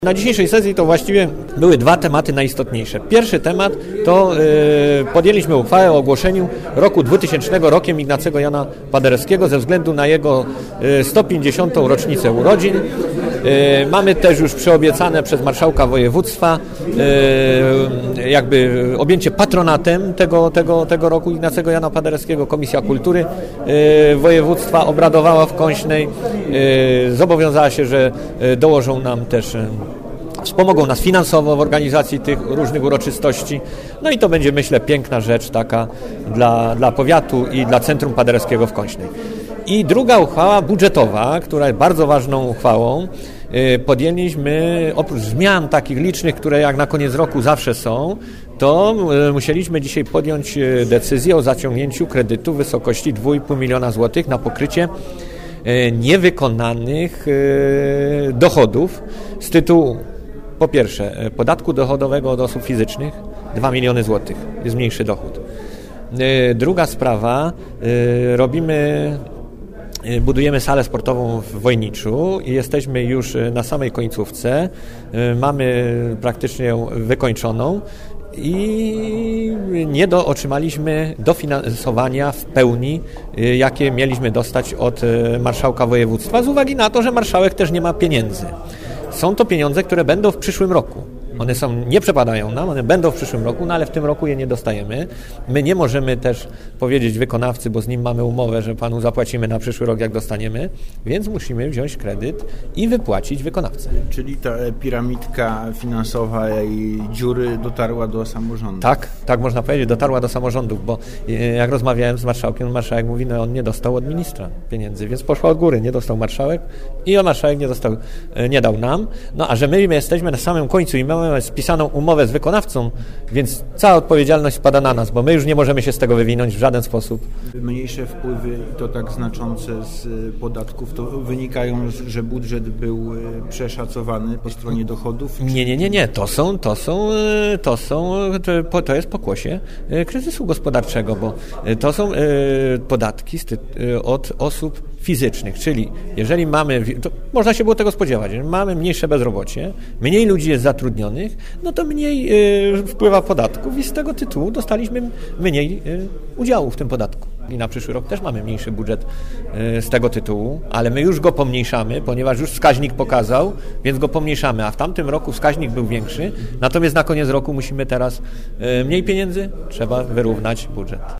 Na dzisiejszej sesji to właściwie były dwa tematy najistotniejsze. Pierwszy temat to podjęliśmy uchwałę o ogłoszeniu roku 2000 rokiem Ignacego Jana Paderewskiego ze względu na jego 150. rocznicę urodzin. Mamy też już przyobiecane przez marszałka województwa jakby objęcie patronatem tego roku Ignacego Jana Paderewskiego. Komisja Kultury województwa obradowała w Końśnej, zobowiązała się, że dołożą nam też, wspomogą nas finansowo w organizacji tych różnych uroczystości. No i to będzie, myślę, piękna rzecz taka dla powiatu i dla Centrum Paderewskiego w Końśnej. I druga uchwała budżetowa, która jest bardzo ważną uchwałą, podjęliśmy, oprócz zmian takich licznych, które jak na koniec roku zawsze są, to musieliśmy dzisiaj podjąć decyzję o zaciągnięciu kredytu w wysokości 2,5 miliona złotych na pokrycie niewykonanych dochodów z tytułu, po pierwsze, podatku dochodowego od osób fizycznych, 2 miliony złotych, jest mniejszy dochód. Druga sprawa, budujemy salę sportową w Wojniczu i jesteśmy już na samej końcówce, mamy praktycznie ją wykończoną i otrzymaliśmy dofinansowania w pełni, jakie mieliśmy dostać od marszałka województwa, z uwagi na to, że marszałek też nie ma pieniędzy. Są to pieniądze, które będą w przyszłym roku. One nie przepadają nam, one będą w przyszłym roku, no ale w tym roku je nie dostajemy. My nie możemy też powiedzieć wykonawcy, bo z nim mamy umowę, że panu zapłacimy na przyszły rok, jak dostaniemy, więc musimy wziąć kredyt i wypłacić wykonawcę. Czyli ta piramidka finansowa i dziury dotarła do samorządów. Tak można powiedzieć, dotarła do samorządów, bo jak rozmawiałem z marszałkiem, marszałek mówi, no on nie dostał od ministra pieniędzy, więc poszła od góry, nie dostał marszałek i marszałek nie dał nam. No a że my jesteśmy na samym końcu i mamy spisaną umowę z wykonawcą, więc cała odpowiedzialność spada na nas, bo my już nie możemy się z tego wywinąć w żaden sposób. Mniejsze wpływy, i to tak znaczące z podatków, to wynikają, że budżet był przeszacowany po stronie dochodów? Nie. To jest pokłosie kryzysu gospodarczego, bo to są podatki od osób fizycznych, czyli jeżeli to można się było tego spodziewać, że mamy mniejsze bezrobocie, mniej ludzi jest zatrudnionych, no to mniej wpływa podatków i z tego tytułu dostaliśmy mniej udziału w tym podatku. I na przyszły rok też mamy mniejszy budżet z tego tytułu, ale my już go pomniejszamy, ponieważ już wskaźnik pokazał, więc go pomniejszamy, a w tamtym roku wskaźnik był większy, natomiast na koniec roku musimy teraz mniej pieniędzy, trzeba wyrównać budżet.